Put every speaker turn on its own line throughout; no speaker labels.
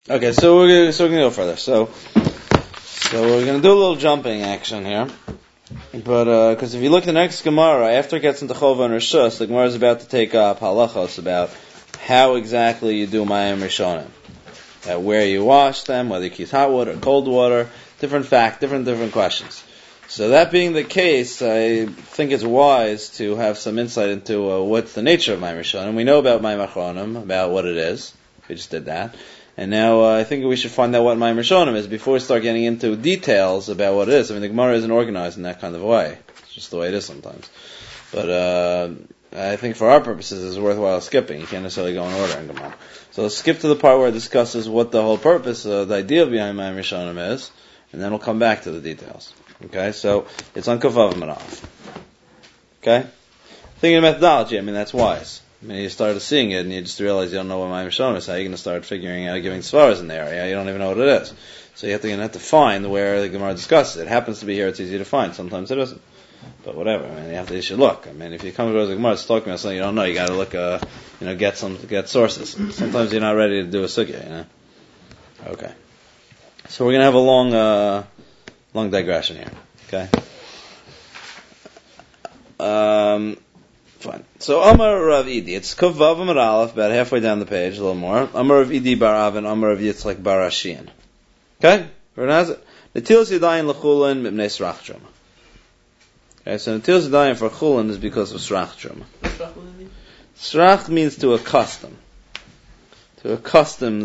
Okay, so we're gonna go further. So we're gonna do a little jumping action here, but because if you look at the next Gemara, after it gets into Chova and Rishus, the Gemara is about to take up halachos about how exactly you do Mayim Rishonim, where you wash them, whether you use hot water or cold water, different questions. So that being the case, I think it's wise to have some insight into what's the nature of Mayim Rishonim. We know about Mayim Achronim, about what it is. We just did that. And now I think we should find out what Mayim Rishonim is before we start getting into details about what it is. I mean, the Gemara isn't organized in that kind of a way. It's just the way it is sometimes. But I think for our purposes it's worthwhile skipping. You can't necessarily go in order in Gemara. So let's skip to the part where it discusses what the whole purpose, the idea behind Mayim Rishonim is, and then we'll come back to the details. Okay, so it's on Kuf Vav Amud Aleph. Okay? Thinking of methodology, I mean, that's wise. I mean, you started seeing it and you just realize you don't know what Mayim Rishonim is. How are you going to start figuring out giving svaras in the area? You don't even know what it is. So you have to find where the Gemara discusses it. It happens to be here, it's easy to find. Sometimes it isn't. But whatever. I mean, you should look. I mean, if you come to the Gemara, it's talking about something you don't know, you got to look, get sources. Sometimes you're not ready to do a sugya, Okay. So we're going to have a long digression here. Okay. Fine. So Amar Rav Idi, it's Kuf Vav Amud Aleph, about halfway down the page, a little more. Amar Rav Idi bar Avin, Amar Rav Yitzchak bar Ashian. Okay? Everyone has it? Netilas Yadayim l'chulin mipnei srach truma. Okay, so Netilas Yadayim for chulin is because of srach truma. Srach means to accustom. To accustom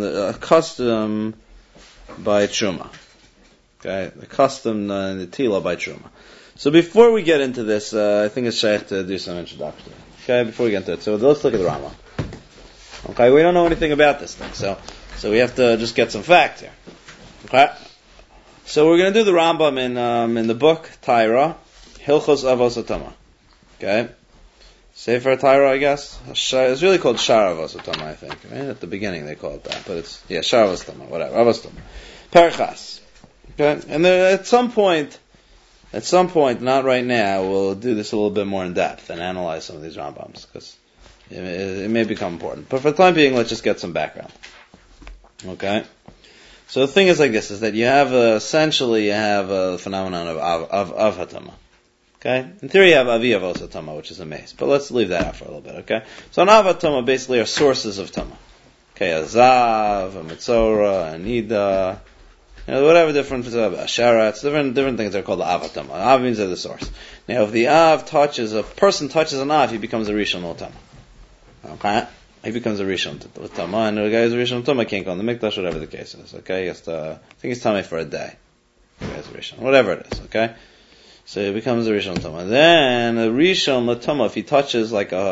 by truma. Okay? Accustom the tila by truma. So before we get into this, I think it's shaykh to do some introduction. Okay, before we get into it. So let's look at the Rambam. Okay, we don't know anything about this thing, so we have to just get some facts here. Okay? So we're going to do the Rambam in the book, Taira, Hilchos Avos HaTamah. Okay? Sefer Taira, I guess. It's really called Shar Avos HaTamah, I think. Right? At the beginning they call it that, but it's, Shar Avos HaTamah, whatever, Avos HaTamah. Perchas. Okay? And there, at some point, not right now, we'll do this a little bit more in depth and analyze some of these Rambams, because it may become important. But for the time being, let's just get some background. Okay? So the thing is like this, is that you have a phenomenon of Hatama. Okay? In theory you have Avi Avos Hatama, which is a maze. But let's leave that out for a little bit, okay? So an Av Hatama basically are sources of Tama. Okay, a Zav, a Mitzora, a Nida, whatever different Asharatz, different things are called the Avatama. Av means they're the source. Now, if the a person touches an Av, he becomes a Rishon L'Tama. Okay? He becomes a Rishon L'Tama, and the guy who's a Rishon L'Tama can't go in the Mikdash, whatever the case is. Okay? He has to, I think he's Tame for a day. The guy's a Rishon. Whatever it is. Okay? So he becomes a Rishon L'Tama. Then, a Rishon L'Tama, if he touches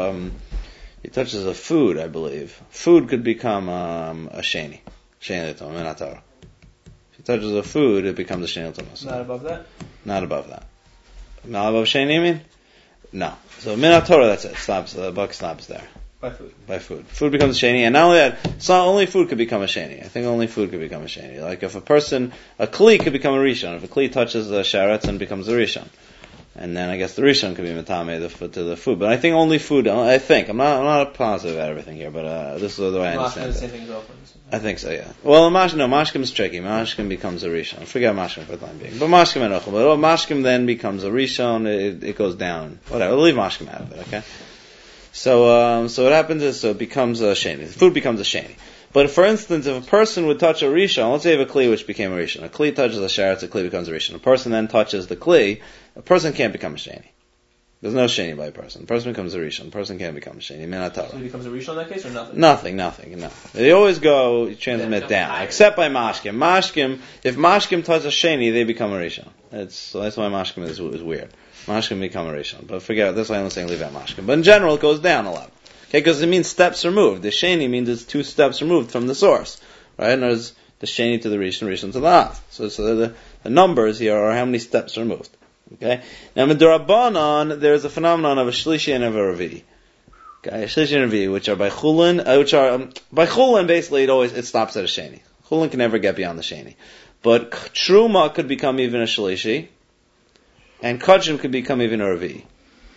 a food, I believe. Food could become a Sheni. Sheni L'Tama, Minatara. Touches a food, it becomes a Sheni L'Tama.
Not above that?
Not above that. Not above Sheni, you mean? No. So Minat Torah, that's it. Stops. The buck stops there. By food. Food becomes a Sheni, and not only that, it's not only food could become a Sheni. I think only food could become a Sheni. Like if a Kli could become a Rishon. If a Kli touches the Sharetz and becomes a Rishon. And then I guess the Rishon could be Matame to the food. But I think only food, I think. I'm not positive about everything here, but this is the way I understand it. I think so, yeah. Well, Mashkim is tricky. Mashkim becomes a Rishon. Forget Mashkim for the time being. But Mashkim and Ochel. But Mashkim then becomes a Rishon, it goes down. Whatever, we'll leave Mashkim out of it, okay? So what happens is, it becomes a Sheni. The food becomes a Sheni. But for instance, if a person would touch a Rishon, let's say you have a Kli which became a Rishon. A Kli touches a Sharetz, a Kli becomes a Rishon. A person then touches the Kli, a person can't become a Sheni. There's no Sheni by a person. A person becomes a Rishon. A person can't become a Sheni. Minatara.
So he becomes a Rishon in that case, or
nothing? Nothing. They always transmit down. Except by Mashkim. If Mashkim touches a Sheni, they become a Rishon. That's why Mashkim is weird. Mashkim become a Rishon. But forget it. That's why I'm saying leave out Mashkim. But in general, it goes down a lot. Okay, because it means steps removed. The Sheni means it's 2 steps removed from the source. Right? And there's the Sheni to the Rishon to the Av. So the numbers here are how many steps removed. Okay? Now, in Durabanan, there's a phenomenon of a Shlishi and of a Revi. Okay? A Shlishi and a Revi, which are by Chulin, by Chulin, basically, it stops at a Sheni. Chulin can never get beyond the Sheni. But Truma could become even a Shlishi, and Kachim could become even a Revi.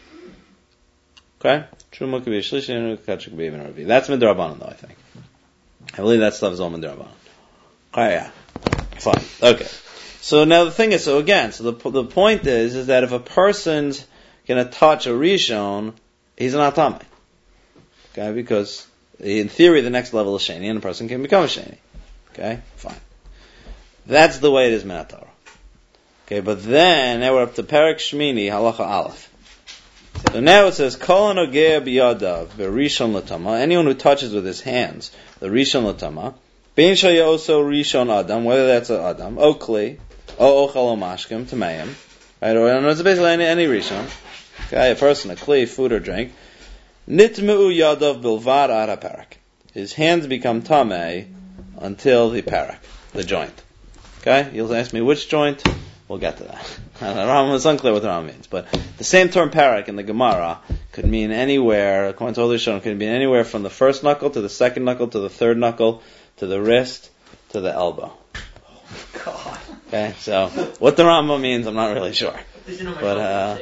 Okay? Truma could be a Shlishi, and Kachim could be even a Revi. That's Midrabanan, though, I think. I believe that stuff is all Midrabanan. yeah. Fine. Okay. So now the thing is, so the point is that if a person's going to touch a Rishon, he's not Tamei. Okay, because in theory the next level is Sheni, and a person can become a Sheni. Okay, fine. That's the way it is Min HaTorah. Okay, but then, now we're up to Perek Shmini, Halacha Aleph. So now it says, Kol hanogea biyadav v'rishon l'tama, anyone who touches with his hands, the rishon l'tama, bein shaya also rishon adam, whether that's an adam, o kli, o ochel o mashkim, tameim, right, or it's basically any rishon, okay, a person, a kli, food or drink, nitmeu yadav bilvad ad ha-parak. His hands become tamei until the parak, the joint. Okay, you'll ask me which joint? We'll get to that. It's unclear what the Rambam means, but the same term parak in the Gemara could mean anywhere, according to all the Rishonim, could mean anywhere from the first knuckle to the second knuckle to the third knuckle to the wrist to the elbow.
Oh, God.
Okay, so what the Rambam means, I'm not really sure. But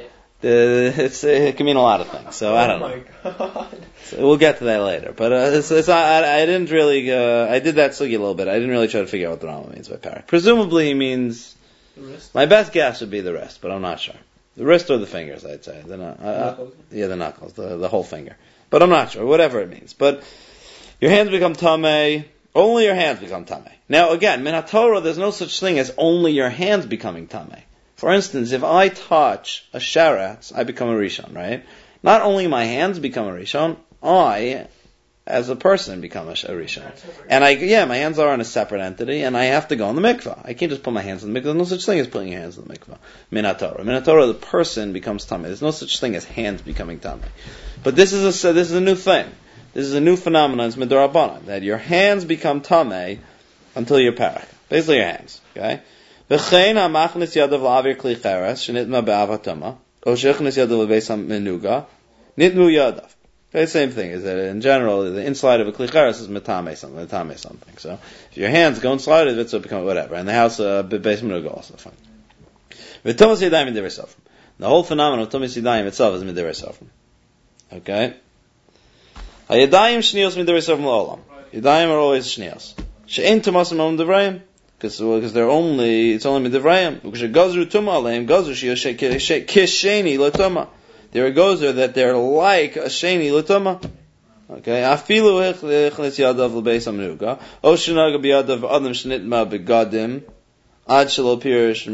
it can mean a lot of things, so I don't know.
Oh my God.
So we'll get to that later. But it's not, I didn't really, I did that sugi a little bit. I didn't really try to figure out what the Rambam means by parak. Presumably he means,
The wrist?
my best guess would be the wrist, but I'm not sure. The wrist or the fingers, I'd say. The knuckles, the whole finger. But I'm not sure, whatever it means. But your hands become tamei, only your hands become tamei. Now again, Min HaTorah, there's no such thing as only your hands becoming tamei. For instance, if I touch a sheretz, I become a rishon, right? Not only my hands become a rishon, I, as a person, become a rishon. And my hands are in a separate entity, and I have to go in the mikvah. I can't just put my hands in the mikvah. There's no such thing as putting your hands in the mikvah. Min HaTorah, the person becomes tamei. There's no such thing as hands becoming tamei. But this is a new thing. This is a new phenomenon. It's midrabanan, that your hands become tamei until you're parak. Basically your hands. Okay. V'chein hamachnis yadav la'avir kli cheres shenitma be'avatama o shechnis yadav lebeis menuga nitmu yadav. Okay, same thing. Is that in general the inside of a kli cheres is metame something. So if your hands go inside of it, so it becomes whatever. And the house beis menuga also fine. V'tumas yadayim midivrei sofrim. The whole phenomenon of tumas yadayim itself is midivrei sofrim. Okay. Hayadayim shnios midivrei sofrim la'olam. Yadayim are always shnios. She'en tumasim om divrayim. Because it's only midivrayim. Because it goes through tuma aleim, goes through kisheni l'tuma. There goes there that they're like a sheni l'tuma. Okay, afilu echnes yadav l'beis amnuga, o shenaga biyadav adam shnitma begadim, ad shelo pirish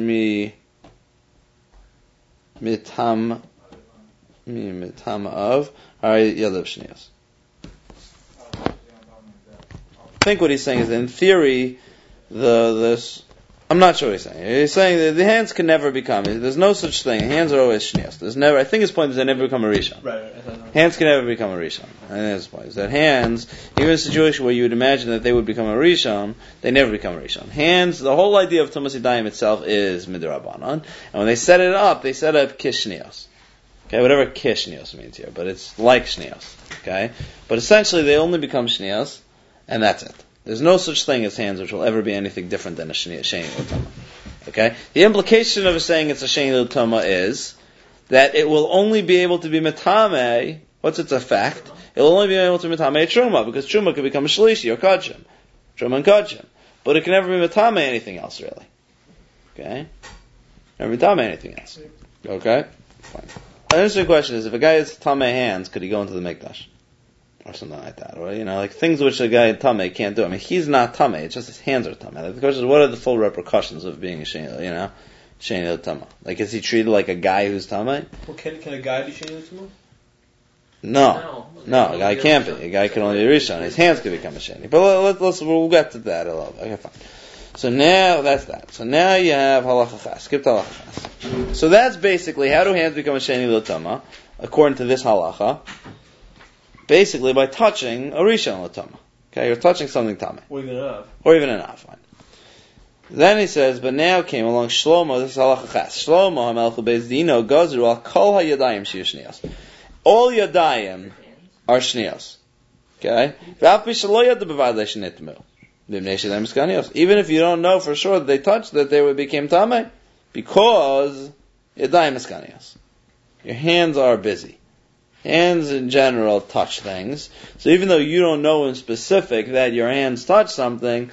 mitam of hari yadav shnias. I think what he's saying is, in theory, I'm not sure what he's saying. He's saying that the hands can never become. There's no such thing. Hands are always shnias. There's never. I think his point is they never become a rishon.
Right.
Hands can never become a rishon. I think his point is that hands, even in a situation where you would imagine that they would become a rishon, they never become a rishon. Hands. The whole idea of tumas yadayim itself is midrabanan, and when they set up kishnios. Okay, whatever kishnios means here, but it's like shnios. Okay, but essentially they only become shnios, and that's it. There's no such thing as hands which will ever be anything different than a sheni l'tama. Okay? The implication of saying it's a sheni l'tama is that it will only be able to be metame. What's its effect? It will only be able to be metame truma, because truma can become a shlishi or kachim. Truma and kachim. But it can never be metame anything else, really. Okay? Never metame anything else. Okay? Fine. An interesting question is, if a guy has tame hands, could he go into the mikdash? Or something like that, or like things which a guy in Tameh can't do. I mean, he's not Tameh; it's just his hands are Tameh. The question is, what are the full repercussions of being a Sheni? Sheni Tameh. Like, is he treated like a guy who's Tameh?
Well, can a guy be Sheni Tameh?
No, a guy can't be. A guy can only be Rishon. His hands can become a Sheni. But we'll get to that a little bit. Okay, fine. So now that's that. So now you have halacha chas. Skip to halacha chas. So that's basically how do hands become a Sheni L'Tameh according to this halacha. Basically, by touching a rishon l'tama. Okay, you're touching something tamei.
Or even enough.
Fine. Then he says, but now came along Shlomo, this is halacha ches. Shlomo HaMelech Beis Dino gazru al kol hayadayim shiyu shnios. All yadayim are shnios. Okay? V'af b'shalo yad b'vad le'shnitmu. B'mnei shadayim skanios. Even if you don't know for sure that they touched, that they became tamei. Because yadayim skanios. Your hands are busy. Hands in general touch things. So even though you don't know in specific that your hands touch something,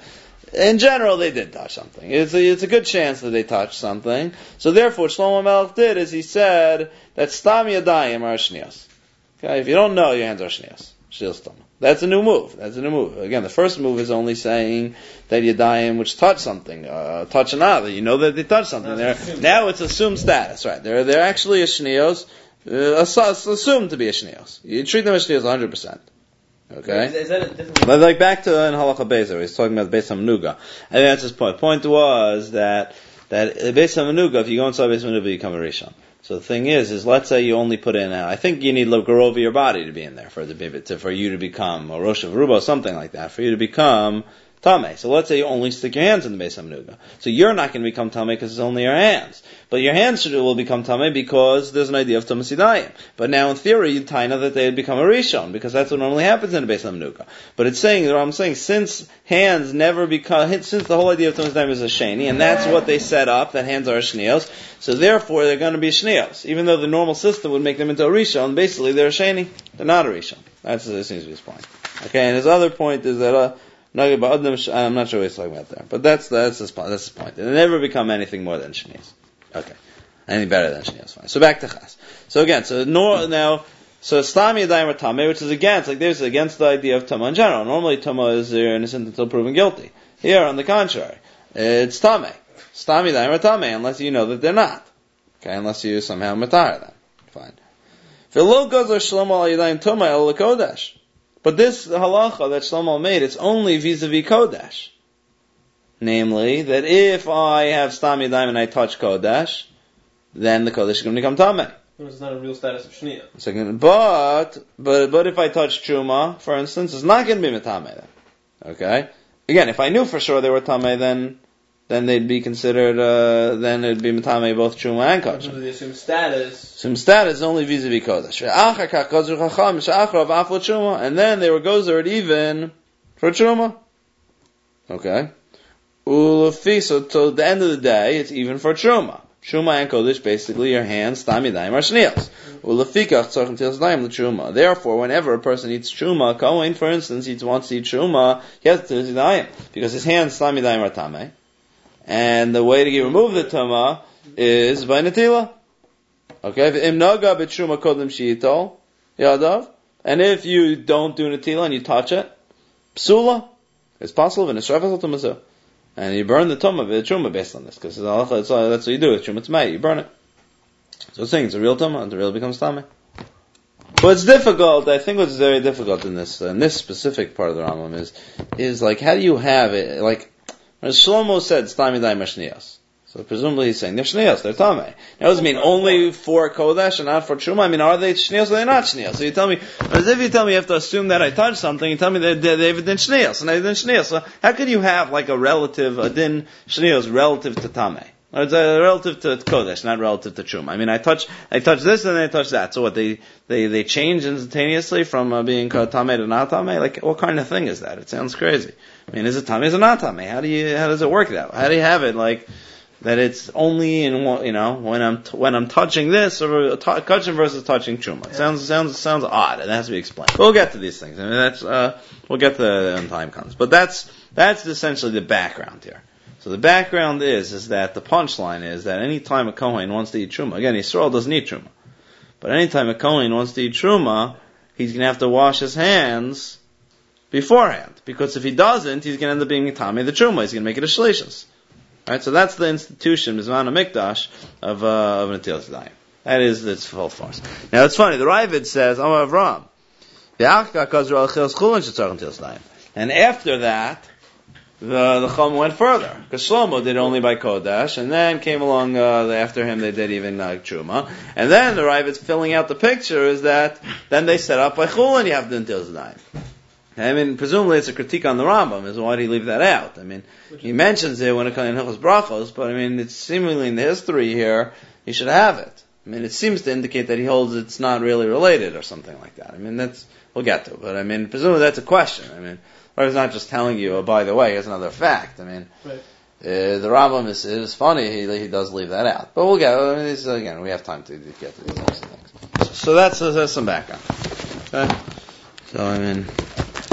in general, they did touch something. It's a good chance that they touched something. So therefore, what Shlomo Melech did is he said that Stam Yadayim are Shnios. Okay, if you don't know, your hands are Shnios. Shnios Tama. That's a new move. Again, the first move is only saying that Yadayim, which touch something, touch another. You know that they touch something. Now it's assumed status, right? They're actually a Shnios, assumed to be a Shnios. You treat them as Shnios 100%. Okay?
Is that a different...
But like back to in Halacha Bezer, he's talking about Beis HaMenuga. I think that's his point. The point was that Beis HaMenuga, if you go inside Beis HaMenuga, you become a Rishon. So the thing is let's say you only put in, I think you need Logar over your body to be in there for you to become a Rosh Haruba, something like that, for you to become Tameh. So let's say you only stick your hands in the Beis HaMenuga. So you're not going to become Tameh because it's only your hands. But your hands will become Tameh because there's an idea of Tumas Yadayim. But now in theory, you'd taina that they would become a Rishon, because that's what normally happens in the Beis HaMenuga. But it's saying, what I'm saying, since hands never become, since the whole idea of Tumas Yadayim is a Sheni, and that's what they set up, that hands are Shnios, so therefore they're going to be Shnios. Even though the normal system would make them into a Rishon, basically they're a Sheni. They're not a Rishon. That seems to be his point. Okay, and his other point is that, I'm not sure what he's talking about there, but that's his point. They never become anything more than Shnios. Okay. Anything better than Shnios, fine. So back to Chas. So again, so Stam Yadayim are Tameh, which is against the idea of Tumah in general. Normally Tumah is innocent until proven guilty. Here, on the contrary, it's Tameh. Stam Yadayim are Tameh, unless you know that they're not. Okay, unless you somehow matar them. Fine. V'lo gozer Shlomo al Yadayim Tumah el Kodesh. But this halacha that Shlomo made, it's only vis-a-vis Kodesh. Namely, that if I have Stam Yadayim and I touch Kodesh, then the Kodesh is going to become Tameh.
It's not a real status of Shnia.
But if I touch Truma, for instance, it's not going to be Metameh then. Okay? Again, if I knew for sure they were Tameh, then they'd be considered, then it'd be Metameh both Truma and Kodesh.
The assumed status.
Assumed status is only vis-a-vis Kodesh. And then they were gozer even for Truma. Okay? So till the end of the day, it's even for Truma. Truma and Kodesh, basically your hands, Stam Yadayim are Shnios. Therefore, whenever a person eats Truma, Kohen, for instance, wants to eat Truma, he has to eat Yadayim, because his hands, Stam Yadayim are Tameh. And the way to remove the Tuma is by Natila. Okay? And if you don't do Natila and you touch it, Psula, it's possible, and you burn the Truma based on this, because that's what you do with Truma T'mei, you burn it. So it's saying it's a real Tumah, and the real becomes Tameh. But it's difficult, I think what's very difficult in this specific part of the Rambam is like, how do you have it, like, when Shlomo said, Stam Yadayim are Shnios. So presumably he's saying, they're Shnios, they're Tameh. That doesn't mean only for Kodesh and not for Truma. I mean, are they Shnios or are they not Shnios? So you tell me, as if you tell me you have to assume that I touched something, you tell me that they've been Shnios, and they've been Shnios. So how could you have like a din Shnios relative to Tameh? Or it's relative to Kodesh, not relative to Truma. I mean, I touch this and I touch that. So what, they change instantaneously from being Tameh to not Tameh? Like, what kind of thing is that? It sounds crazy. I mean, is it Tameh, is it not Tameh? How does it work that way? How do you have it like, that it's only in, when I'm touching this, or touching versus touching Truma? It sounds odd, and it has to be explained. We'll get to these things. I mean, we'll get to that when time comes. But that's essentially the background here. So the background is that the punchline is that any time a Kohen wants to eat Truma, again, Yisrael doesn't eat Truma, but any time a Kohen wants to eat Truma, he's going to have to wash his hands beforehand, because if he doesn't, he's going to end up being Tameh the Truma. He's going to make it a Shlishus. Right, so that's the institution, Bizman HaMikdash, of Netilas Yadayim. That is its full force. Now it's funny, the Ravid says, Amar Avram, and after that, the Chum went further, because Shlomo did only by Kodesh, and then came along after him, they did even Truma, and then the Ravid's filling out the picture is that then they set up by Chulin, you have the Netilas Yadayim. I mean, presumably it's a critique on the Rambam, is why did he leave that out? I mean, he mentions it when it comes in Hilchos Brachos, but I mean, it's seemingly in the history here, he should have it. I mean, it seems to indicate that he holds it's not really related or something like that. I mean, we'll get to it, but I mean, presumably that's a question. I mean, or he's not just telling you, oh, by the way, here's another fact. I mean, right. The Rambam is funny, he does leave that out. But we'll get, I mean, again, we have time to get to these types of things. So that's some background. Okay? So, I mean,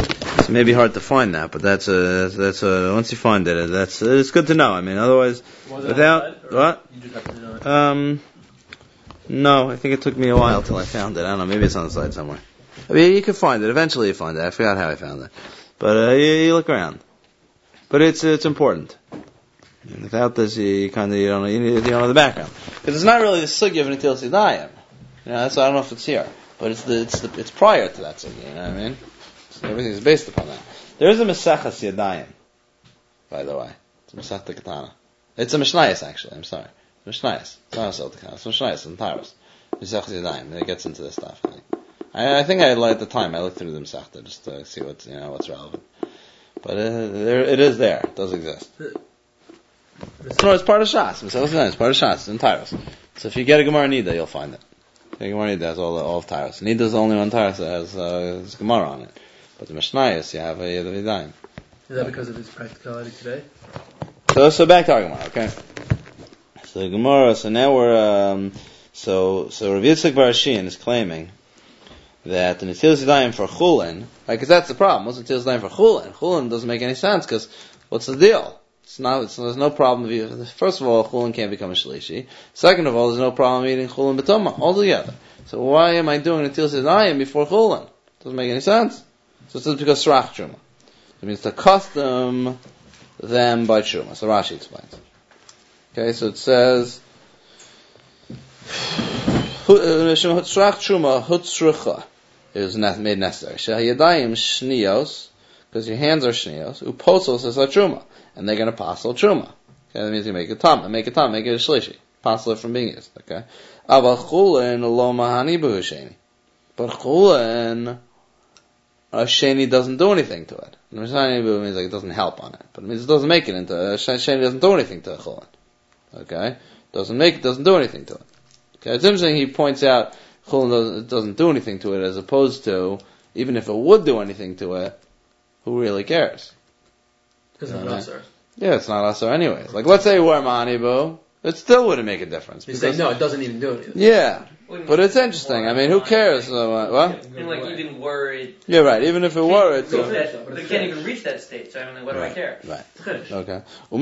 It may be hard to find that, but that's once you find it, it's good to know. I mean, otherwise, without what?
You just have to know it.
No, I think it took me a while till I found it. I don't know, maybe it's on the side somewhere. I mean, you can find it. Eventually, you find it. I forgot how I found it, but you look around. But it's important. And without this, you don't know the background, because it's not really the sugya of Netilas Yadayim. That's I don't know if it's here, but it's prior to that sugya. You know what I mean? So everything is based upon that. There is a Mesechas Yadayim, by the way. It's a Mesechta Katana. It's a Mishnayos, actually. I'm sorry, Mishnayos. It's not a Mesechta Katana. It's Mishnayos in Tyros. Mesechas Yadayim. It gets into this stuff. I think at the time I looked through the Mesechta just to see what's relevant. But it is there. It does exist. No, it's part of Shas. It's part of Shas. It's in Tyros. So if you get a Gemara Nida, you'll find it. The Gemara Nida has all of Tyros. Nida is the only one Tyros that has Gemara on it. But the Mishnayos, you have a Yedavidayim.
Is that because of its practicality today?
So back to our Gemara, okay? So the Gemara, so now we're, so Rav Yitzchak Bar Ashin is claiming that the Netilas Yadayim for Chulin, right, because that's the problem. What's Netilas Yadayim for Chulin? Chulin doesn't make any sense, because what's the deal? There's no problem. First of all, Chulin can't become a Shlishi. Second of all, there's no problem eating Chulin B'Tumah altogether. So why am I doing Netilas Yadayim before Chulin? Doesn't make any sense. So it's because Srach Truma. It means to custom them by Truma. So Rashi explains. Okay, so it says, Srach Truma Hutzrucha is made necessary. Shehayadayim Shniyos, because your hands are Shniyos, Uposos is a Truma. And they're going to passel Truma. Okay, that means you make it a Shlishi. Passel it from being used. Okay? Aval Chulin lo mahani b'hu sheni. But Chulin, Sheni doesn't do anything to it. Mahani b'hu means like it doesn't help on it. But it means it doesn't make it into, Sheni doesn't do anything to Chulin. Okay? Doesn't do anything to it. Okay? It's interesting he points out Chulin doesn't do anything to it, as opposed to, even if it would do anything to it, who really cares?
Because it's not Asar.
Yeah, it's not Asar anyways. Like, let's say you wear Mahanibu, it still wouldn't make a difference.
You say, no, it doesn't even do anything.
Yeah. But it's interesting. I mean, who cares? What?
And like even were it...
Yeah, right. Even if it were, it's...
They can't even reach that state, so I mean, what do I care?
Right. Okay.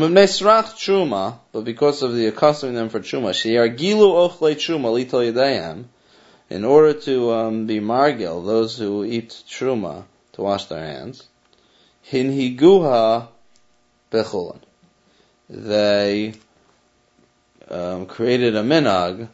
Truma, but because of the accustoming them for Truma, Gilu Ochle Truma Litol Yadayim, in order to be Margil, those who eat Truma, to wash their hands, Hinhiguha Bechulin. They created a minhag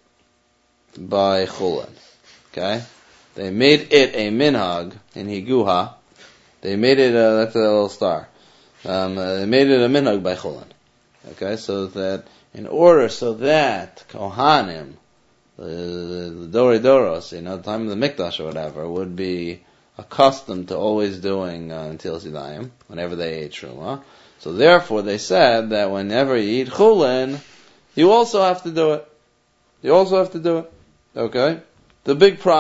by Chulin. Okay? They made it a minhag in Higuha. They made it, that's a little star. They made it a minhag by Chulin. Okay? So that, so that Kohanim, the Dori Doros, the time of the Mikdash or whatever, would be accustomed to always doing Netilas Yadayim whenever they ate Truma. So therefore they said that whenever you eat Chulin, you also have to do it. Okay? The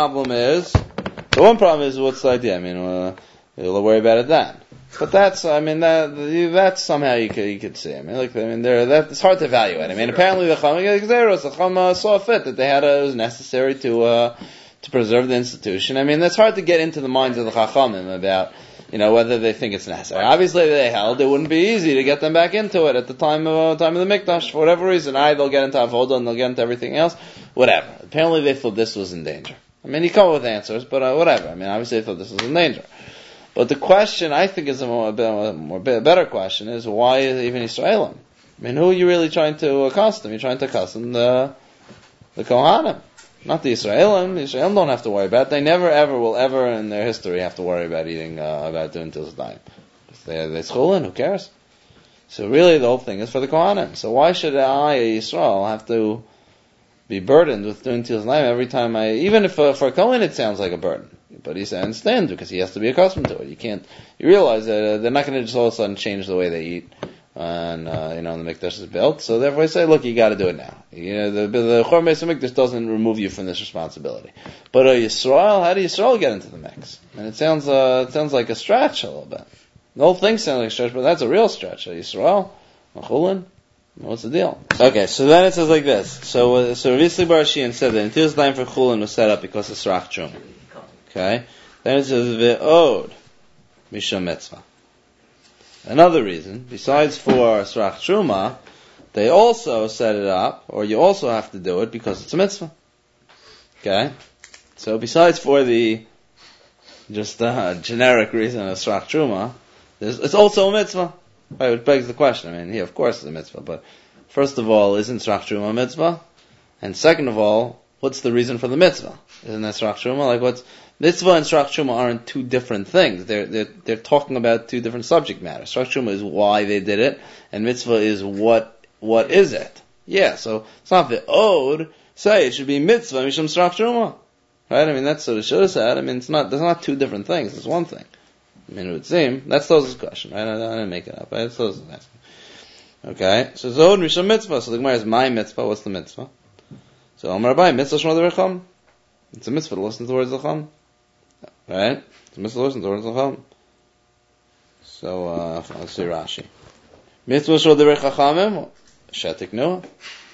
one problem is what's the idea? I mean, you'll worry about it then. But that's somehow you could see. It's hard to evaluate. I mean, apparently the Chama saw fit that it was necessary to preserve the institution. I mean, it's hard to get into the minds of the Chachamim about, whether they think it's necessary. Obviously, they held it wouldn't be easy to get them back into it at the time of the Mikdash for whatever reason. They'll get into Avodah and they'll get into everything else. Whatever. Apparently, they thought this was in danger. I mean, you come up with answers, but whatever. I mean, obviously, they thought this was in danger. But the question, I think, is a better question: is why is even Yisraelim? I mean, who are you really trying to accustom? You're trying to accustom the Kohanim. Not the Yisraelim. The Yisraelim don't have to worry about it. They never, ever, will ever in their history have to worry about doing Netilas Yadayim. It's Chulin, who cares? So really the whole thing is for the Kohanim. So why should I, Yisrael, have to be burdened with doing Netilas Yadayim every time even if for a Kohen it sounds like a burden. But he understands because he has to be accustomed to it. You realize that they're not going to just all of a sudden change the way they eat. And, the Mikdash is built. So therefore I say, look, you gotta do it now. The Chorm Beis HaMikdash doesn't remove you from this responsibility. But Yisrael, how do Yisrael get into the mix? And it sounds like a stretch a little bit. The whole thing sounds like a stretch, but that's a real stretch. Yisrael, Chulin, what's the deal? Okay, so then it says like this. So Rav Yitzchak Bar Ashin said that Netilas Yadayim for Chulin was set up because of Srach Truma. Okay? Then it says, Ve'od, mishum mitzvah. Another reason, besides for Srach Truma, they also set it up, or you also have to do it because it's a mitzvah. Okay? So besides for the just generic reason of Srach Truma, it's also a mitzvah. Right, which begs the question. I mean, of course it's a mitzvah, but first of all, isn't Srach Truma a mitzvah? And second of all, what's the reason for the mitzvah? Isn't that Srach Truma? Like, what's mitzvah and Srach Truma aren't two different things. They're talking about two different subject matters. Srach Truma is why they did it, and mitzvah is what is it? Yeah, so it's not the ode say it should be mitzvah mishum Srach Truma. Right? I mean, that's what it should have said. I mean, there's not two different things. It's one thing. I mean, it would seem. That's Toz's question, right? I didn't make it up. Right? That's Toz's asking. Okay, so Zod Mishum Mitzvah. So the Gemara is my mitzvah. What's the mitzvah? So Amar Abai, mitzvah Shema Derech Chacham. It's a mitzvah to listen to the words of Chacham. Right? It's a mitzvah to listen to the words of Chacham. So, let's see Rashi. Mitzvah Shema Derech Chachamim. Shetik Noah.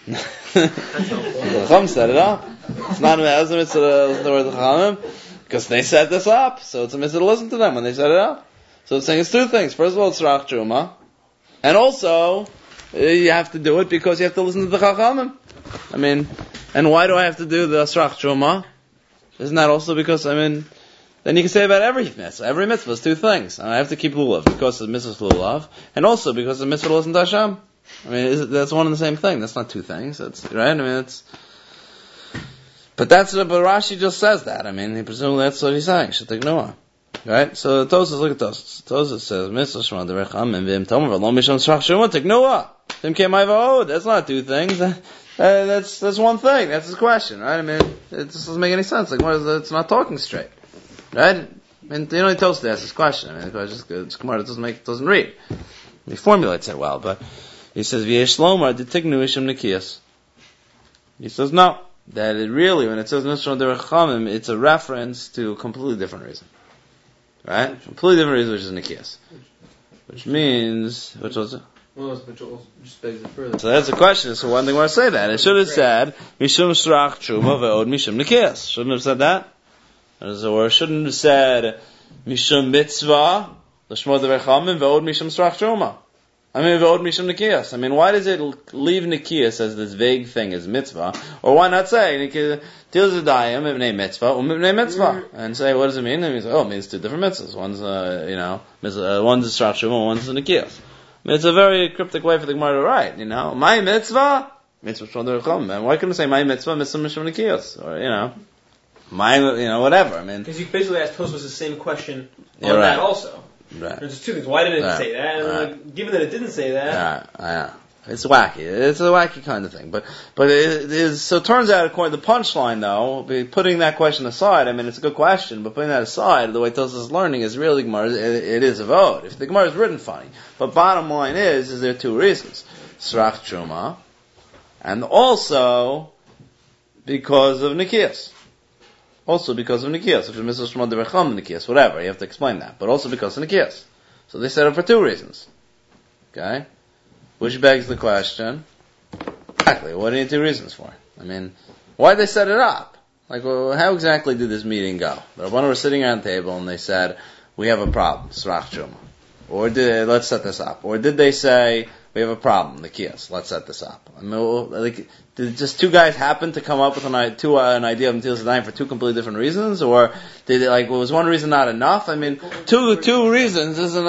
The Chacham set it up. It's not a mitzvah to listen to the words of Chachamim. Because they set this up, so it's a mitzvah to listen to them when they set it up. So it's saying it's two things. First of all, it's Srach Truma, and also you have to do it because you have to listen to the Chachamim. I mean, and why do I have to do the Srach Truma? Isn't that also because, I mean, then you can say about every mitzvah. Every mitzvah is two things. I have to keep lulav because the mitzvah is lulav, and also because the mitzvah to listen to Hashem. I mean, that's one and the same thing. That's not two things. That's right. I mean, it's. But Rashi just says that. I mean, presumably that's what he's saying. Shetik Noah. Right? So Tosas, look at Tosas. Tosas says, Mitzvah Shema Derech Chacham and Vim Tomer V'lo Mishum Srach Truma Tik Noah. Vim Kei Mai V'od. That's not two things. That's one thing. That's his question, right? I mean, it just doesn't make any sense. Like, it's not talking straight. Right? I mean, you know, Tosas asks this question. I mean, it's Gemara doesn't read. He formulates it well, but he says, V'yesh Lomar Ditignu Ishim Nikiyas. He says, no. That it really, when it says Mitzvah Derech Chachamim, it's a reference to a completely different reason. Right? Completely different reason, which is Nikiyas. Which means, which was it?
Well, which just begs it further.
So that's the question. So why do they want to say that? It should have said, Mishum Srach Truma Ve'od Mishum Nikiyas. Shouldn't have said that? Or shouldn't have said, Mishum Mitzvah, L'shmo Derech Chachamim Ve'od Mishum Srach Truma. I mean, Ve'od Mishum Nikiyas. I mean, why does it leave Nikiyas as this vague thing as mitzvah? Or why not say, Til Zedayim, Mibnei Mitzvah, Mibnei Mitzvah? And say, what does it mean? It means, it means two different mitzvahs. One's, one's a Srach Truma, one's a Nikiyas. I mean, it's a very cryptic way for the Gemara to write, My mitzvah, mitzvah Shema Derech Chachamim. And why couldn't I say my mitzvah, mitzvah Mishum Nikiyas? Or, whatever. I mean.
Because you basically asked Tosfos the same question on
right.
that also.
Right.
There's two things. Why didn't it say that? And given that it didn't say that,
it's wacky. It's a wacky kind of thing. But it is. So it turns out, according to the punchline, though, putting that question aside, I mean, it's a good question, but putting that aside, the way Tosfos is learning is really Gemara. It is a vote. If the Gemara is written funny, but bottom line is there are two reasons: Srach Truma, and also because of Nikiyas. Also because of Nikiyas. If it's Mitzvah Shema Derech Chacham Nikiyas, whatever, you have to explain that. But also because of Nikiyas. So they set it for two reasons. Okay? Which begs the question, exactly, what are the two reasons for? I mean, why did they set it up? Like, well, how exactly did this meeting go? The Rabbanan were sitting around the table and they said, we have a problem, Srach Truma. Or let's set this up. Or did they say, we have a problem, Nikiyas, let's set this up. I mean, did just two guys happen to come up with an idea of Netilas Yadayim for two completely different reasons? Or did it, was one reason not enough? I mean, two reasons isn't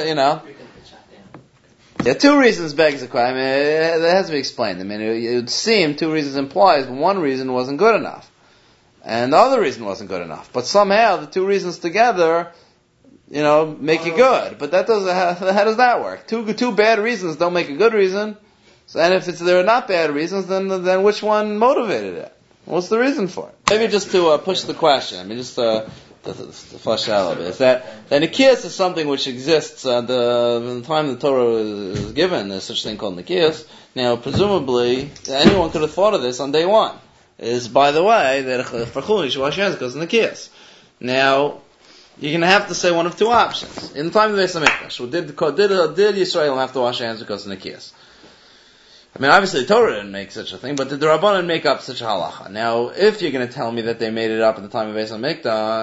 Yeah, two reasons begs the question. I mean, it has to be explained. I mean, it would seem two reasons implies one reason wasn't good enough. And the other reason wasn't good enough. But somehow the two reasons together, make it good. But how does that work? Two bad reasons don't make a good reason. So, and if there are not bad reasons, then which one motivated it? What's the reason for it? Maybe just to push the question. I mean, just to flesh out a little bit. Is that Nikiyas is something which exists in the time the Torah is given. There's such a thing called Nikiyas. Now, presumably, anyone could have thought of this on day one. Is, by the way, that for Chulin, you should wash your hands because of Nikiyas. Now, you're going to have to say one of two options. In the time of the Beis HaMikdash, did Yisrael have to wash their hands because of Nikiyas? I mean, obviously the Torah didn't make such a thing, but did the Rabbanan make up such a halacha? Now, if you're going to tell me that they made it up at the time of Beis HaMikdash,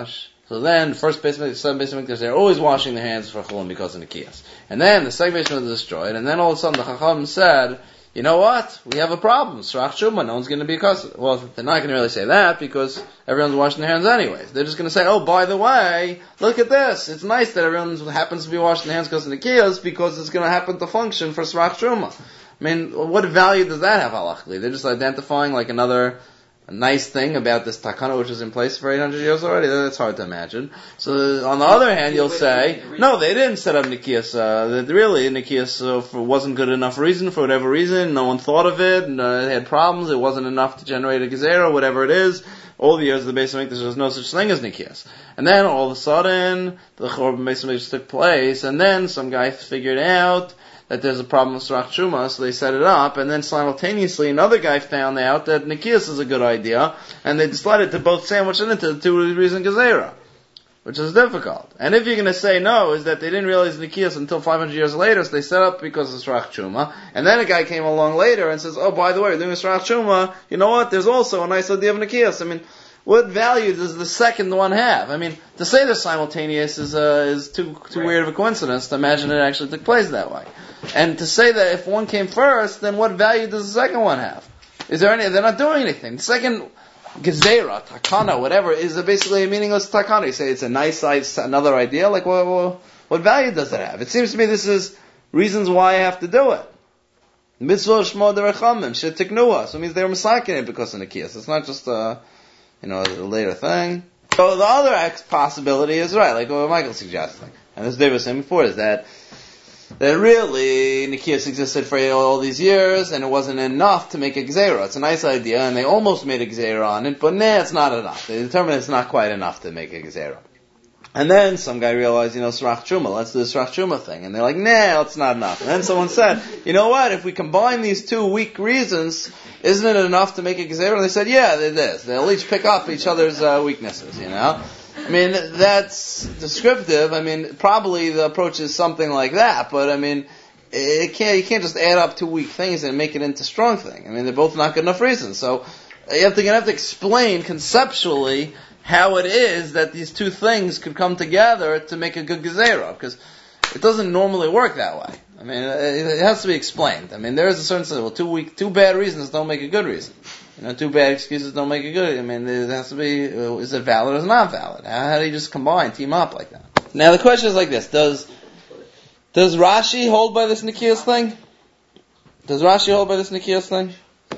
So then, first Beis Hamikdash, second Beis Hamikdash, they're always washing their hands for Chulin because of Nikias. And then the second Beis Hamikdash is destroyed, and then all of a sudden the Chacham said, you know what? We have a problem. Srach Truma, no one's going to be accused. Well, they're not going to really say that because everyone's washing their hands anyways. They're just going to say, oh, by the way, look at this. It's nice that everyone happens to be washing their hands because of Nikias because it's going to happen to function for Srach Truma. I mean, what value does that have halachically? They're just identifying like another nice thing about this takana which is in place for 800 years already. That's hard to imagine. So on the other hand, you'll say, no, they didn't set up Nikias. Really, Nikias wasn't good enough reason, for whatever reason. No one thought of it, and it had problems. It wasn't enough to generate a gezerah, whatever it is. All the years of the Beis Hamikdash, there was no such thing as Nikias. And then all of a sudden, the Churban Beis Hamikdash took place, and then some guy figured out that there's a problem with Srach Truma, so they set it up, and then simultaneously another guy found out that Nikias is a good idea, and they decided to both sandwich it into the 2 reason gezerah, which is difficult. And if you're going to say no, is that they didn't realize Nikias until 500 years later, so they set up because of Srach Truma, and then a guy came along later and says, oh, by the way, we're doing a Srach Truma, you know what, there's also a nice idea of Nikias. I mean, what value does the second one have? I mean, to say they're simultaneous is too weird of a coincidence to imagine it actually took place that way. And to say that if one came first, then what value does the second one have? Is there any? They're not doing anything. The second gezerah, takana, whatever, is basically a meaningless takana. You say it's a nice, another idea. Like, what value does it have? It seems to me this is reasons why I have to do it. Mitzvah shmo derechamim shetiknua. So it means they were misakin it because of Nikias. It's not just a later thing. So the other possibility is right, like what Michael's suggesting, and as David was saying before, is that really Nikias existed for all these years, and it wasn't enough to make a gezerah. It's a nice idea, and they almost made a gezerah on it, but it's not enough. They determined it's not quite enough to make a gezerah. And then some guy realized, Srach Truma, let's do the Srach Truma thing. And they're like, it's not enough. And then someone said, you know what, if we combine these 2 weak reasons, isn't it enough to make a gezerah? And they said, yeah, it is. They'll each pick up each other's weaknesses, I mean, that's descriptive. I mean, probably the approach is something like that, but I mean, you can't just add up 2 weak things and make it into strong thing. I mean, they're both not good enough reasons. So you have to explain conceptually how it is that these 2 things could come together to make a good gezerah, because it doesn't normally work that way. I mean, it has to be explained. I mean, there is a certain sense, 2 bad reasons don't make a good reason. 2 bad excuses don't make it good. I mean, it has to be, is it valid or is it not valid? How do you just team up like that? Now the question is like this, does Rashi hold by this Nikias thing? Does Rashi hold by this Nikias thing?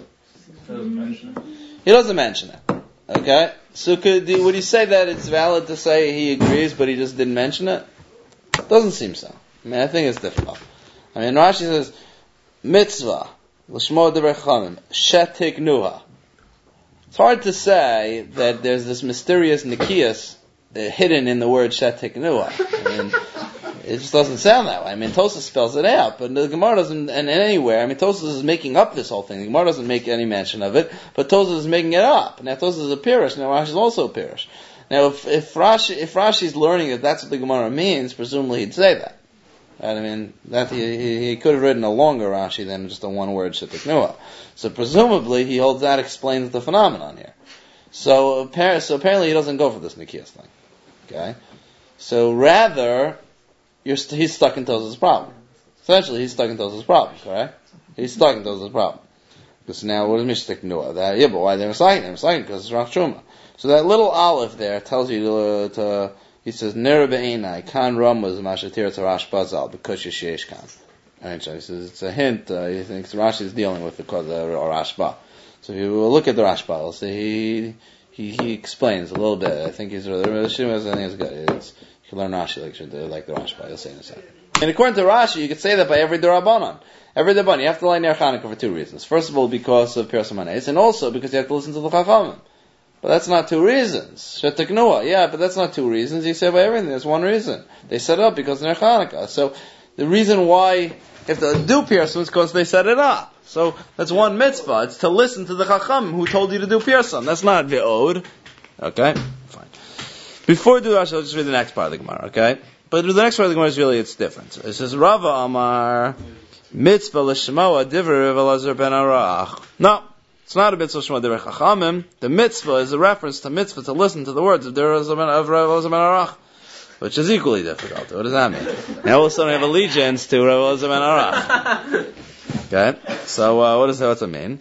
He doesn't mention it. Okay? So would you say that it's valid to say he agrees but he just didn't mention it? Doesn't seem so. I mean, I think it's difficult. I mean, Rashi says, mitzvah, l'shmo derechamim, shetiknuha. It's hard to say that there's this mysterious Nikias hidden in the word shetiknuha. I mean, it just doesn't sound that way. I mean, Tosas spells it out, but the Gemara doesn't, and anywhere, I mean, Tosas is making up this whole thing. The Gemara doesn't make any mention of it, but Tosas is making it up. Now, Tosas is a Pirish, now Rashi is also a Pirish. Now, if Rashi's learning that that's what the Gemara means, presumably he'd say that. Right? I mean, that he could have written a longer Rashi than just a one-word shetiknuha. So presumably he holds that explains the phenomenon here. So apparently he doesn't go for this Nikias thing. Okay? So rather, he's stuck in Tosas' problem. Essentially, he's stuck in Tosas' problem, correct? He's stuck in Tosas' problem. Because now, what does shetiknuha? Yeah, but why they're misakin? They're misakin because it's Srach Truma. So that little aleph there tells you he says, Nera be'enai, kan ramaz mashatir tarash bazal, because yeshesh kan. He says, it's a hint, he thinks Rashi is dealing with the Rashba. So if you look at the Rashba, you'll see he explains a little bit. I think he's good. You can learn Rashi like the Rashba, you'll see in a second. And according to Rashi, you could say that by every Durabanan. Every Durabanan, you have to light Ner Chanukah for 2 reasons. First of all, because of Piras Hamanes, and also because you have to listen to the Chachamim. But that's not 2 reasons. Shetiknuha, yeah, but that's not 2 reasons. You say by everything, there's 1 reason. They set it up because of Ner Chanukah. So the reason why you have to do Pirsum is because they set it up. So that's 1 mitzvah. It's to listen to the Chacham who told you to do Pirsum. That's not Ve'od. Okay? Fine. Before we do that, I'll just read the next part of the Gemara, okay? But the next part of the Gemara is really, it's different. It says, Rava Amar, mitzvah l'shemawa divrei Rav Elazar ben Arach. No. It's not a mitzvah shema derech chachamim. The mitzvah is a reference to mitzvah to listen to the words of Rav Elazar ben Arach, which is equally difficult. What does that mean? Now all of a sudden we have allegiance to Rav Elazar ben Arach. Okay, so what's it mean?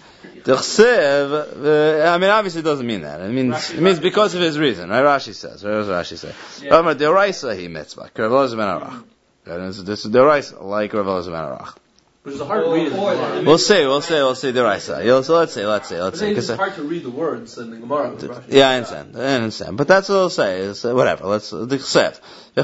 I mean, obviously it doesn't mean that. It means because of his reason. Right? Rashi says. What does Rashi say? Deraisa he mitzvah. Rav Elazar ben Arach. This is deraisa, like Rav Elazar ben Arach.
But it's hard to read it.
We'll see deraisa. So let's say.
It's hard to read the words in the Gemara.
Yeah, I understand. But that's what it'll say. It's, whatever. Let's say it. It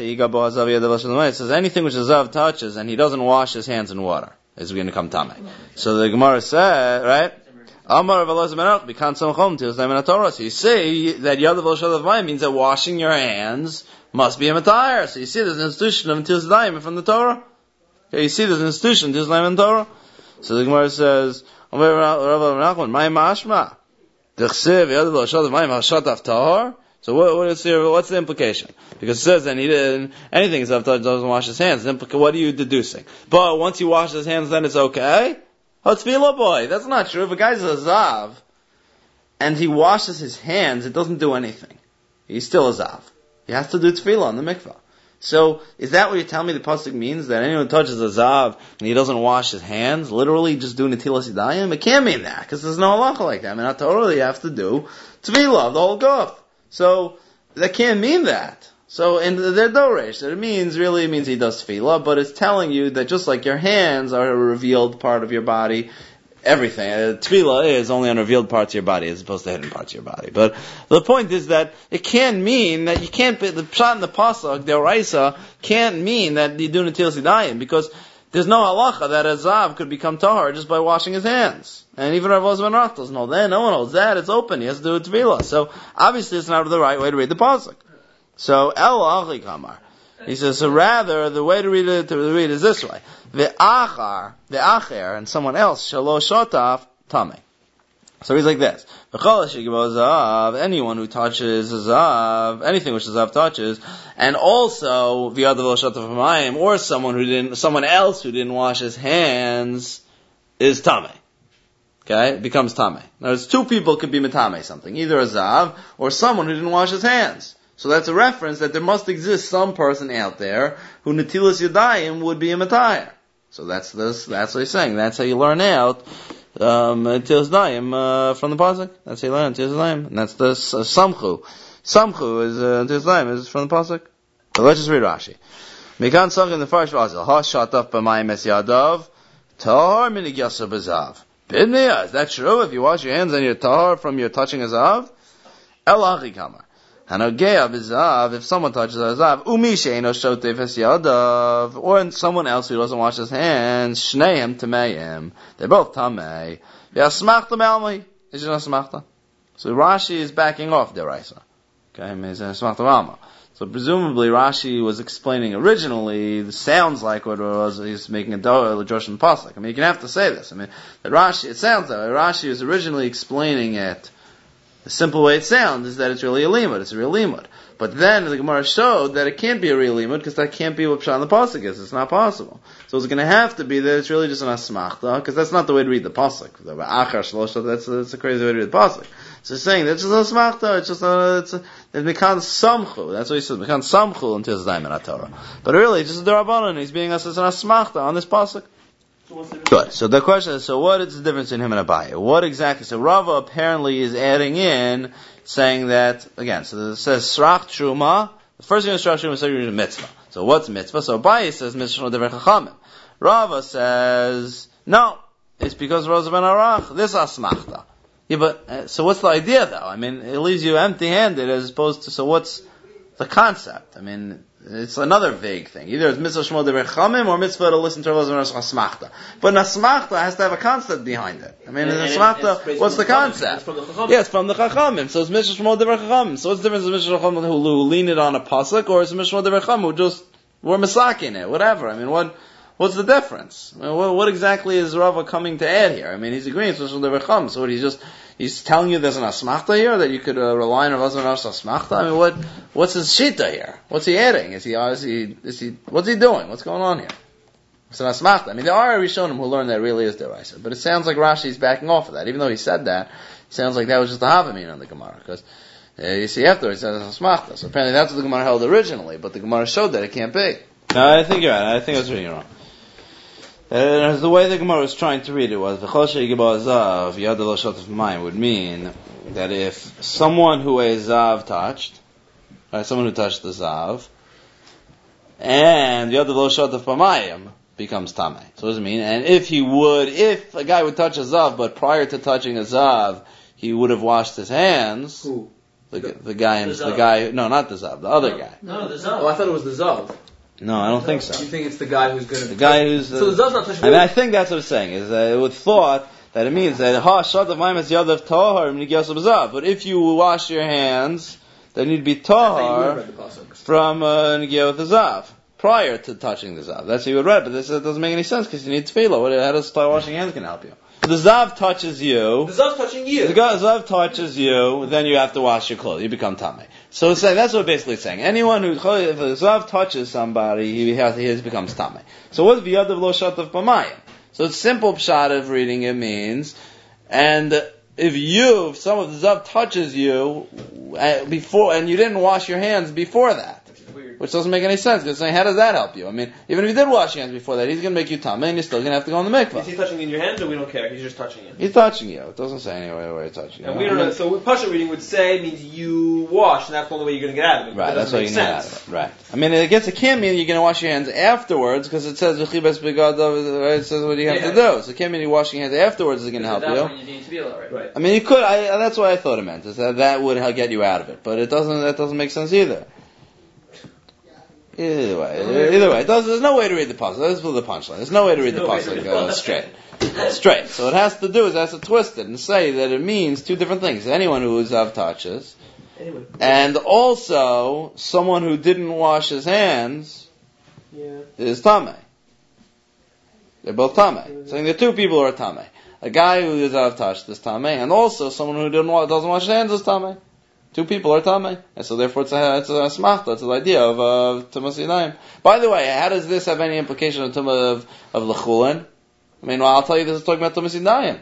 says anything which the zav touches and he doesn't wash his hands in water is going to come tamei. So the Gemara said, right? Amar Rav Elazar ben Arach bikan samchom til zayin Torah. So you see that yadav l'shadav mayim means that washing your hands must be a matayr. So you see there's an institution of Tilas Daim from the Torah. Okay, you see there's an institution of Tilas Daim in the Torah. So the Gemara says, Amar Rav Elazar ben Arach, mayim mashma d'chsev yadav l'shadav mayim hashataf tahor. So what's the implication? Because it says that he didn't, anything is doesn't wash his hands. What are you deducing? But once he washes his hands, then it's okay? Hatzvila boy, that's not true. If a guy's a zav and he washes his hands, it doesn't do anything. He's still a zav. He has to do tefillah in the mikvah. So is that what you tell me the pasuk means? That anyone who touches a zav and he doesn't wash his hands, literally just doing netilas yadayim? It can't mean that because there's no halacha like that. I mean, totally you have to do tefillah, the whole guf. So that can't mean that. So in the doresh, that it means he does tefillah, but it's telling you that just like your hands are a revealed part of your body, everything, tefillah is only on revealed parts of your body as opposed to hidden parts of your body. But the point is that it can mean that you can't, the pshat in the pasuk, the oraisa, can't mean that you do netilas yadayim, because there's no halacha that a zav could become tahor just by washing his hands. And even Rav Elazar ben Arach doesn't hold that. No one holds that. It's open. He has to do it tefillah. So obviously it's not the right way to read the pasuk. So El Achli Kamar. He says, so rather the way to read it is this way. The acher, and someone else, shalosh shotaf tamei. So he's like this. Anyone who touches a zav, anything which the zav touches, and also or someone else who didn't wash his hands, is tamei. Okay, it becomes tamei. Now, there's two people could be metame something, either a zav or someone who didn't wash his hands. So that's a reference that there must exist some person out there who netilas yadayim would be a matayr. So that's what he's saying. That's how you learn out netilas yadayim from the pasuk. That's how you learn netilas yadayim, and that's the samchu. Samchu is netilas yadayim is from the pasuk. So let's just read Rashi. Mikan sach in the first vazil ha shataf b'mayim es yadav tahor min yasser b'zav. Bidniya, is that true? If you wash your hands and you're tahor from your touching a zav, el achi kamar. Hanogea b'zav, if someone touches a zav, umi she'eno shotef es yadav, or someone else who doesn't wash his hands, shneim tameim, they're both tamei. V'asmachta me'almai, is it not asmachta? So Rashi is backing off deraisa. Okay, it's asmachta me'almai. So presumably Rashi was explaining originally, it sounds like what it was, he's making a Josh and Pasuk. I mean, you can have to say this. I mean, that Rashi, it sounds that Rashi was originally explaining it. The simple way it sounds is that it's really a limud, it's a real limud. But then the Gemara showed that it can't be a real limud because that can't be what Pshat in the Pasuk is. It's not possible. So it's going to have to be that it's really just an asmachta, because that's not the way to read the Pasuk. That's a crazy way to read the Pasuk. So it's saying that's just a smachta, it becomes samchu. That's what he says, becomes samchu until it's diamond Torah. But really, just the Rabbanan, he's being us as an asmachta on this pasuk. Good. So the question is, so what is the difference in him and Abaye? What exactly? So Rava apparently is adding in, saying that, again, so it says srach truma, the first thing in srach truma is a mitzvah. So what's mitzvah? So Abaye says mitzvah dever chachamim. Rava says, no, it's because Rav Elazar ben Arach, this asmachta. Yeah, but, so what's the idea though? I mean, it leaves you empty-handed as opposed to, so what's the concept? I mean, it's another vague thing. Either it's mitzvah shmo dever chamim or mitzvah to listen to Rav Elazar ben Arach asmachta. But an asmachta has to have a concept behind it. I mean, an asmachta, what's the concept? Yeah, it's from the chachamim. So it's mitzvah shmo dever chamim. So what's the difference in mitzvah chachamim who lean it on a pasuk, or it's mitzvah shmo dever chamim who just were masakin it, whatever. I mean, what's the difference? I mean, what exactly is Rava coming to add here? I mean, he's agreeing with Mishal Dever Chum, so he's telling you there's an asmachta here, that you could rely on Rav Elazar ben Arach's asmachta? I mean, what's his shita here? What's he adding? What's he doing? What's going on here? It's an asmachta. I mean, there are Rishonim who learn that really is deraisa, but it sounds like Rashi's backing off of that. Even though he said that, it sounds like that was just a Havamin on the Gemara, because you see afterwards it says asmachta. So apparently that's what the Gemara held originally, but the Gemara showed that it can't be. No, I think you're right. I think I was reading it wrong. The way the Gemara was trying to read it was v'chol she'yigba zav yad lo shotaf mayim would mean that if someone who a zav touched, right, someone who touched the zav, and yad lo shotaf mayim becomes tamei. So what does it mean? And if a guy would touch a zav, but prior to touching a zav, he would have washed his hands.
Who?
The guy, no, not the zav, the other guy.
No, the zav.
Oh, I thought it was the zav.
No, I don't think so.
You think it's the guy who's going to...
The guy who's...
So the zav's not touching...
I mean, I think that's what it's saying, is that it would thought that it means that shadav mayim is yadav tahar nigiyas zav. But if you wash your hands, then you'd be tahar from nigiyah with the zav, prior to touching the zav. That's what you would read, but this doesn't make any sense, because you need tefillah. How does washing hands can help you? The zav touches you.
The zav's touching you.
The zav touches you, then you have to wash your clothes. You become tamei. So it's saying, that's what basically it's saying. Anyone who, if the zav touches somebody, he becomes tamei. So what's v'yadav lo shatav b'mayim? So it's simple pshat of reading it means, and if some of the zav touches you before, and you didn't wash your hands before that, which doesn't make any sense, because saying, how does that help you? I mean, even if you did wash your hands before that, he's going to make you tamei, and you're still going to have to go in the mikvah.
Is he touching in your hands, or we don't care? He's just touching you.
He's touching you. It doesn't say anywhere where he's touching you.
And we don't know. So what Pasha reading would say means you wash, and that's the only way you're going to get out of it.
Right, that's what you get out of it. Right. I mean, it can't mean you're going to wash your hands afterwards, because it says v'chibas begadav. It says what you have to do. So it can't mean you washing your hands afterwards is going to help you.
That's when you need to be right.
I mean, you could. That's what I thought it meant. Is that would get you out of it, but it doesn't. That doesn't make sense either. Either way, there's no way to read the pasuk. Let's put the punchline. There's no way to read the pasuk straight. So it has to twist it and say that it means two different things. Anyone who zav touches, and also someone who didn't wash his hands is tamei. They're both tamei. Saying the two people are tamei. A guy who is zav touched is tamei, and also someone who doesn't wash his hands is tamei. Two people are tamei, and so therefore it's a smachta. It's the idea of tumas yadayim. By the way, how does this have any implication on tumah of lechulin? I mean, I'll tell you this is talking about tumas yadayim.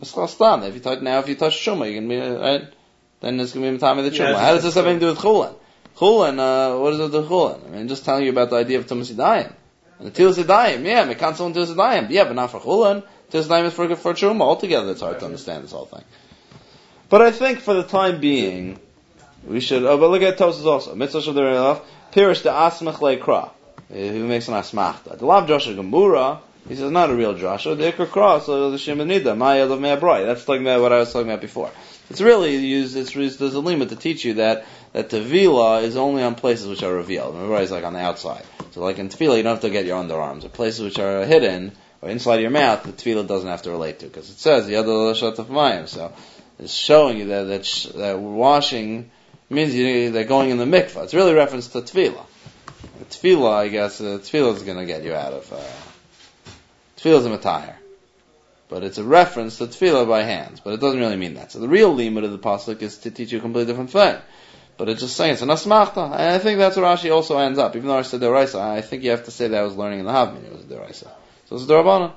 If you touch shuma, you can be right. Then it's going to be tamei the shuma. How does this have anything to do with chulin? Chulin, what does it do with chulin? I mean, just telling you about the idea of tumas yadayim. And the tilas yadayim, mekansel and tilas yadayim, but not for chulin. Tilas yadayim is for shuma altogether. It's hard to understand this whole thing. But I think for the time being, we should, but look at Tosas also. Mitzvah Shabbat Enough, Pirish the Asmach Leikra. Who makes an Asmachta. The Lav Joshua Gemura, he says not a real Joshua, the Ikra Kra, so the Shemanida, Maya of Me'abroi. That's talking about what I was talking about before. It's really used, there's a limit to teach you that Tevila is only on places which are revealed. Remember, it's like on the outside. So like in Tefillah, you don't have to get your underarms. Or places which are hidden, or inside your mouth, the Tefillah doesn't have to relate to. Because it says, Yadol Shataf Mayim. So it's showing you that washing means they're going in the mikvah. It's really reference to tefillah. Tefillah, I guess, tefillah is going to get you out of, tefillah is a matayr. But it's a reference to tefillah by hands. But it doesn't really mean that. So the real limit of the pasuk is to teach you a completely different thing. But it's just saying it's an asmachta. And I think that's where Rashi also ends up. Even though I said deraisa, I think you have to say that I was learning in the Havmin. It was deraisa. So it's derabana.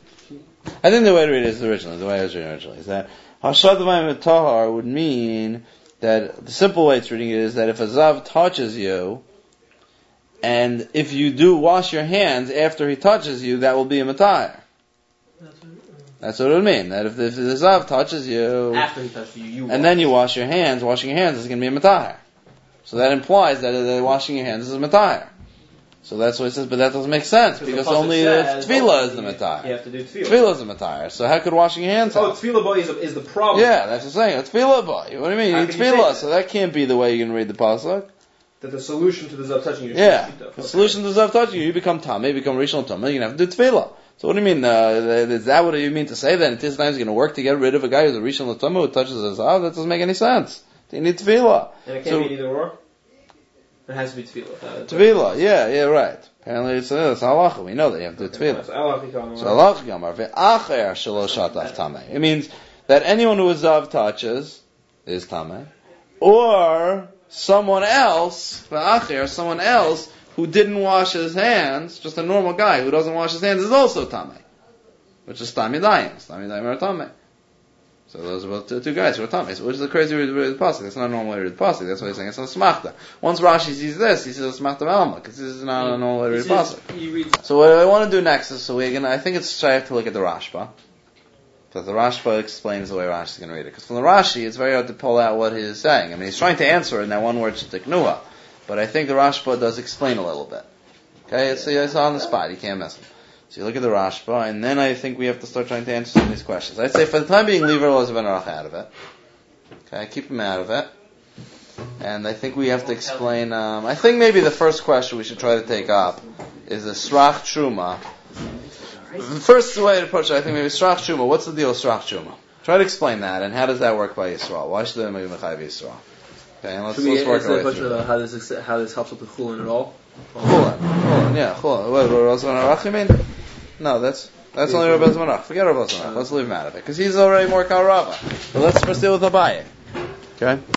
I think the way to read it is originally, the way I was reading originally, is that hashad v'mayim tahar would mean that the simple way it's reading it is that if a zav touches you, and if you do wash your hands after he touches you, that will be a matayr. That's what it would mean. That if the zav touches you,
after he touches you,
and then you wash your hands, washing your hands is going to be a matayr. So that implies that washing your hands is a matayr. So that's what it says, but that doesn't make sense, because only tefillah is the matayr.
You have to do tefillah.
Tefillah is the matayr. So how could washing your hands help?
Tefillah boy is the problem.
Yeah, that's what I'm saying. Tefillah boy. What do you mean? You need tefillah. So that can't be the way you can read the pasuk.
That the solution to the zav touching you.
The solution to the zav touching you become tamei, you become rishon tamei. You're going to have to do tefillah. So what do you mean? Is that what you mean to say? That in this time is going to work to get rid of a guy who's a rishon tamei who touches a zav? That doesn't make any sense. You need tefillah.
And it can't be either or. It has to be tefillah.
Tefillah, yeah, right. Apparently it's halacha. We know that you have to do tefillah. So halacha gamar ve'acher shelo shataf tamei. It means that anyone who a zav touches is tamei, or someone else, ve'acher, someone else who didn't wash his hands, just a normal guy who doesn't wash his hands, is also tamei, which is Stam Yadayim. Stam Yadayim are tamei. So those are both two guys who are tamei. So which is the crazy way to read the pasuk? That's not a normal way to read the pasuk. That's why he's saying it's a smachta. Once Rashi sees this, he says smachta v'alma, because this is not a normal way to read the pasuk. So what I want to do next is, I think it's shaykh to look at the Rashba. Because the Rashba explains the way Rashi is going to read it. Because from the Rashi, it's very hard to pull out what he's saying. I mean, he's trying to answer it in that one word, shetiknuha. But I think the Rashba does explain a little bit. Okay, it's on the spot. You can't miss him. So you look at the Rashba, and then I think we have to start trying to answer some of these questions. I'd say for the time being, leave Elazar ben Aruch out of it. Okay, keep him out of it. And I think we have to explain, I think maybe the first question we should try to take up is the Srach Truma. The first way to approach it, I think maybe Srach Truma. What's the deal with Srach Truma? Try to explain that, and how does that work by Yisrael? Why should they maybe Mechayiv Yisrael? Okay, and let's work our way through that.
How this helps with the chulin at all?
Chulin, yeah, chulin. What, Rabbi Aruch, you mean? No, that's only Rabbi Aruch. Forget Rabbi Aruch. Let's leave him out of it, because he's already more Kal Rava. But let's first deal with Abaye. Okay?